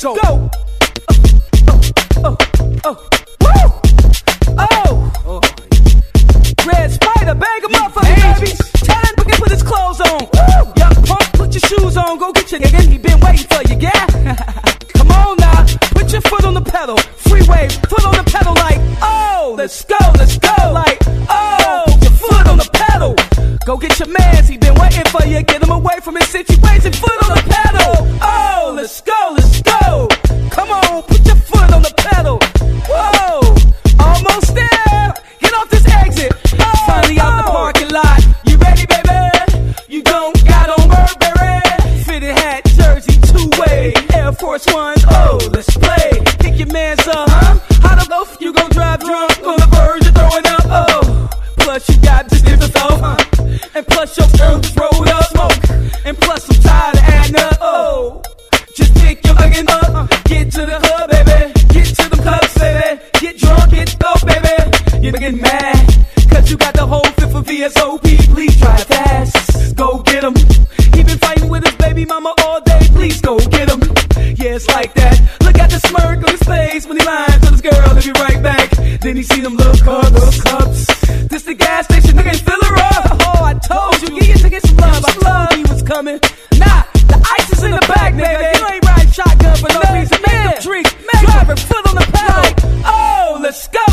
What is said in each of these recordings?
Let's go. Red Spider, bag him up for me, baby. Tell him to put his clothes on. Young punk, put your shoes on. Go get your nigga. He been waiting for you, yeah? Come on now, put your foot on the pedal. Freeway, foot on the pedal like, oh, let's go, like, oh, put your foot on the pedal. Go get your mans, he been waiting for you. Get him away from his situation. Foot on the pedal. Oh, let's go. Come on, put your foot on the pedal. Whoa, almost there. Get off this exit. Finally out the parking lot. You ready, baby? You don't got on Burberry. Fitted hat, jersey, two-way, Air Force Ones. Oh, let's play. Pick your mans up. How the loaf you gon' drive drunk on the verge of throwing up? Oh, plus you got this different stuff. And plus your girl just rolled up smoke. And plus I'm tired of adding up. Oh, just pick your fucking up. Get to the club, baby. Get to the clubs, baby. Get drunk, get dope, baby. You're getting mad, cause you got the whole fifth of VSOP. Please drive fast, go get him. He been fighting with his baby mama all day. Please go get him. Yeah, it's like that. Look at the smirk on his face when he lying to this girl. He'll be right back. Then he see them little cups. This the gas station, nigga ain't fill her up. Oh, I told you, get to get some love. I told you he was coming. Nah, the ice is in the back, nigga. You ain't riding shotgun for no reason. Make them drink, drive her foot on the pedal. Oh, let's go.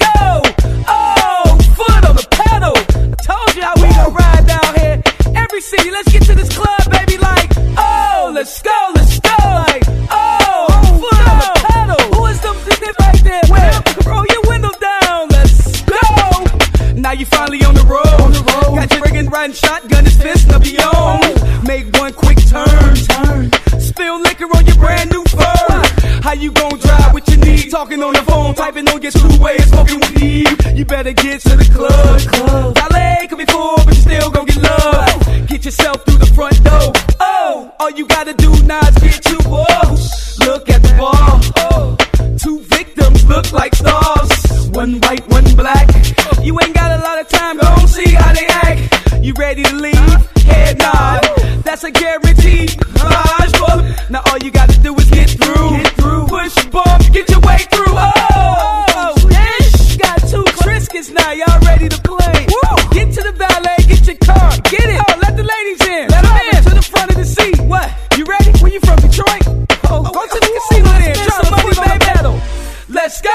Oh, foot on the pedal. I told you how we gon' ride down here. Every city, let's get to this club, baby. Like, oh, let's go. Like, oh, foot on the pedal. Who is them right there? Well, roll your window down. Let's go. Now you finally on the road. Got your friggin' riding shotgun, his fist now be on. Make one quick turn. Spill liquor on your brand new fur. How you gon' drive with your knee? Talking on the phone, typing on your two-way, smoking weed. You better get to the club. Valet could be full, but you still gon' get love. Get yourself through the front door. Oh, all you gotta do now is get you up. Look at the bar. Oh, two victims look like stars. One white, one black. You ain't got a lot of time, gon' see how they act. You ready to leave? Head nod. That's a guarantee. Now all you gotta do is get through. Push bump, get your way through. Oh, you got two Triscuits now, y'all ready to play. Get to the valet, get your car, get it. Oh, let the ladies in. Let them in to the front of the seat. What? You ready? Where you from, Detroit? Oh, go to the casino then. Drop some money, baby. Let's go.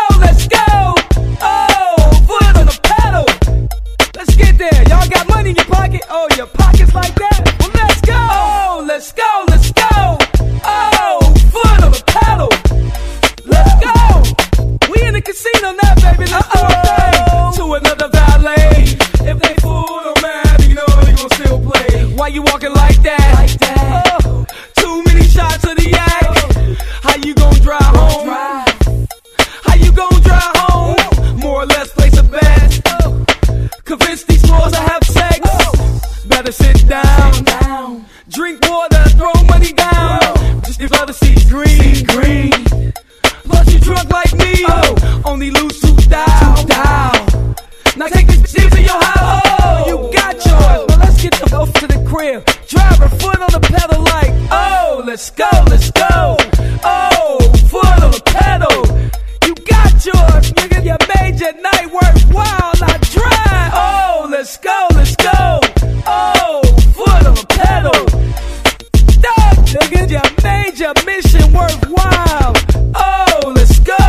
Oh, foot on the pedal. Let's get there. Y'all got money in your pocket? Oh, your pockets like that? Well, let's go. Oh, let's go. Oh, foot on the pedal. Let's go. We in the casino now, baby. Let's do a thing. To another valet. If they fool or mad, you know they gon' still play. Why you walking like that? Oh, too many shots of the yak. How you gon' drive home? How you gon' drive home? More or less place a bet. Convince these floors to have sex. Better sit down. Drink water, throw money down. Just if other see green. Plus you drunk like me. Only lose 2,000. Now take this shit to your house. Oh, you got yours. Well, let's get them off to the crib. Drive her foot on the pedal like, oh, let's go. Oh, foot on the pedal. You got yours, nigga. You made your night worthwhile. Now drive. Oh, let's go. Oh, foot on the pedal. Dog, nigga, you made your mission worthwhile. Oh, let's go.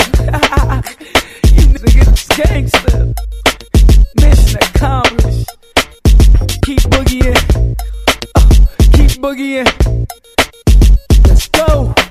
You niggas gangster. Mission accomplished. Keep boogieing. Let's go.